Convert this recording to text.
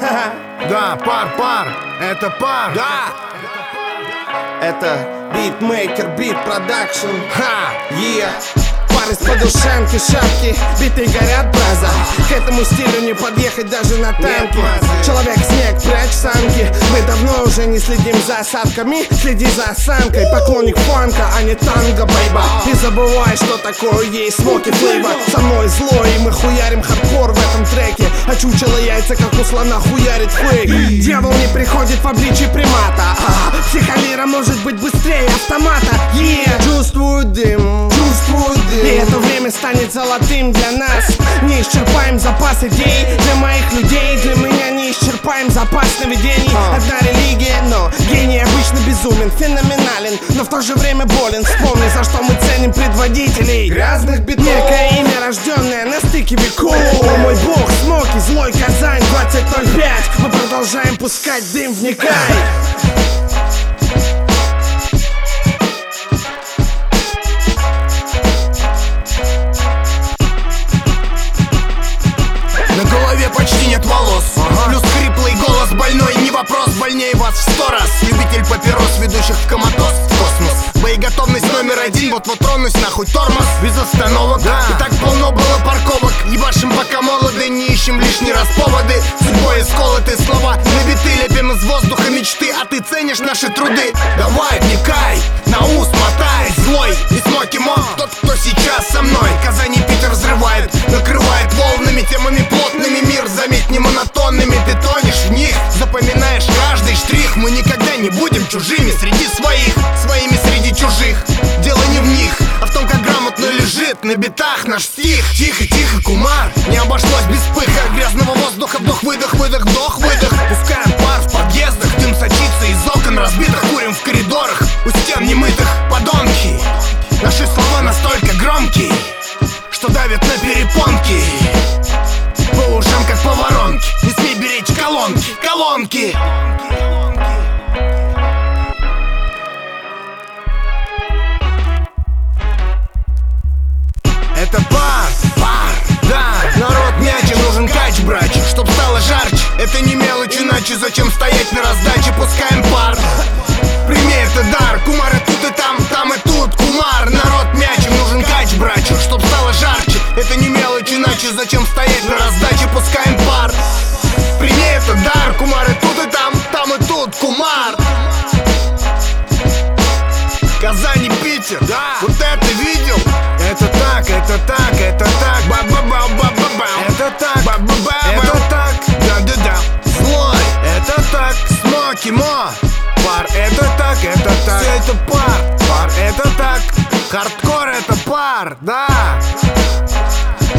Да, пар, это пар. Да. Это битмейкер, бит продакшн. Пар из подушенки, шапки, биты горят, браза. К этому стилю не подъехать даже на танке. Человек-снег, прячь самки. Мы давно уже не следим за осадками. Следи за осанкой, поклонник фанка, а не танго, бейба. Не забывай, что такое есть смоки флейва. Со мной злой, и мы хуярим хардкор в этом треке. А чучело яйца, как у слона, хуярит фейк. Дьявол не приходит в обличье примата. Психолира может быть быстрее автомата. Чувствую дым, чувствую дым. И это время станет золотым для нас. Не исчерпаем запас идей для моих людей. Для меня не исчерпаем запас сновидений. Одна религия, но гений обычно безумен, феноменален, но в то же время болен. Вспомни, за что мы ценим предводителей грязных битов. Некое имя, рожденное на стыке веков. О мой бог, смоки, злой Казань, 20:05. Мы продолжаем пускать дым, вникай. На голове почти нет волос, плюс хриплый голос больной. Не вопрос, больнее вас в 100 раз. Любитель папирос, ведущих в коматоз, в космос. Боеготовность номер 1, вот-вот тронусь, нахуй тормоз. Без остановок, и так полно было парковок. Ебашим пока молоды, не ищем лишний раз поводы. Судьбой исколоты слова, набиты лепим из воздуха мечты. А ты ценишь наши труды? Давай, вникай, на ус мотай. Злой и смоки мо, тот, кто сейчас со мной. Казань и Питер взрывает, накрывает волнами, темами плотными. Мир, заметь, не монотонными. Ты тонешь в них, запоминаешь каждый штрих. Мы никогда не будем чужими среди своих, своими среди чужих. Дело не в них, а в том, как грамотно лежит на битах наш стих. Тихо, тихо, кумар, не обошлось без пыха. Грязного воздуха, вдох-выдох, выдох, вдох-выдох. Пускаем пар в подъездах, дым сочится из окон разбитых. Курим в коридорах, у стен немытых. Подонки, наши слова настолько громкие, что давят на перепонки. По ушам, как по воронке, не смей беречь колонки, колонки. Это пар, да, народ мяче, нужен кач, братья, чтоб стало жарче. Это не мелочь, иначе зачем стоять на раздаче? Пускаем пар, прими это дар. Кумар и тут, и там и тут. Кумар, народ мяче, нужен кач, братья, чтоб стало жарче. Это не мелочь, иначе зачем стоять на раздаче? Пускаем пар, прими это дар. Кумар и тут, и там и тут. Кумар, Казань и Питер, да. Вот это видел? Это так, это так, это так. Ба-ба-ба-ба-ба-ба. Это так, ба-ба-ба. Это так, да-да-да. Злой, это так. Смоки мо. Пар, это так, это так. Все это пар, пар, это так. Хардкор, это пар, да.